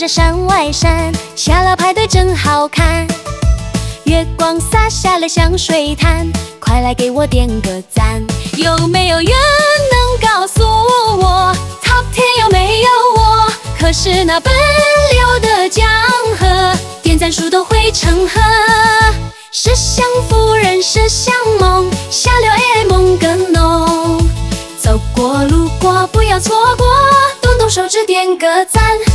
着山外山，下了排队真好看。月光洒下了香水滩，快来给我点个赞。有没有人能告诉我 Top 10有没有我？可是那奔流的江河，点赞数都会成河。是像夫人是像梦，下流 AI 梦更浓。走过路过不要错过，动动手指点个赞。